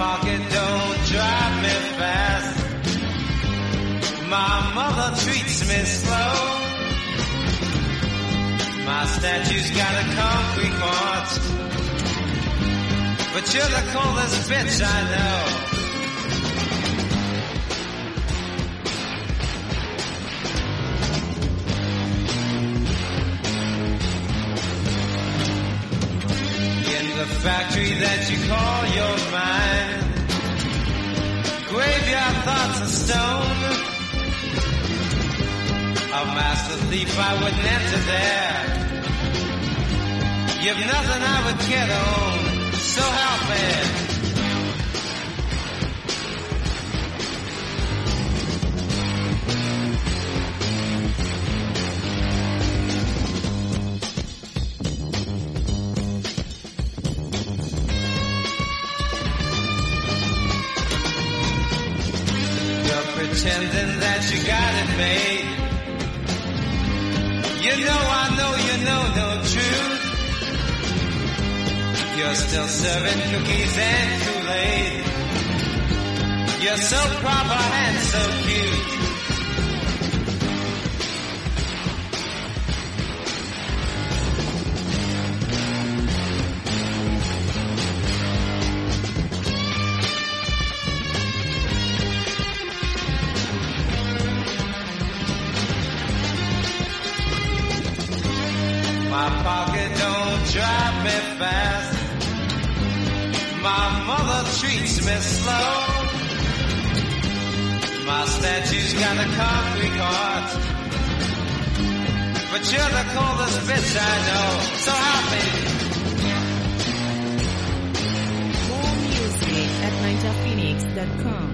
pocket don't drive me fast. My mother treats me slow. My statue's got a concrete heart. But you're the coldest bitch I know. The factory that you call your mind, graveyard thoughts of stone. A master thief, I wouldn't enter there. You've nothing I would care to own, so help me. Pretending that you got it made. You know I know you know no truth. You're still serving cookies and Kool-Aid. You're so proper and so cute. My pocket don't drive me fast. My mother treats me slow. My statue's got a concrete heart. But you're the coldest bitch I know, so help me. More music at ninjaphoenix.com.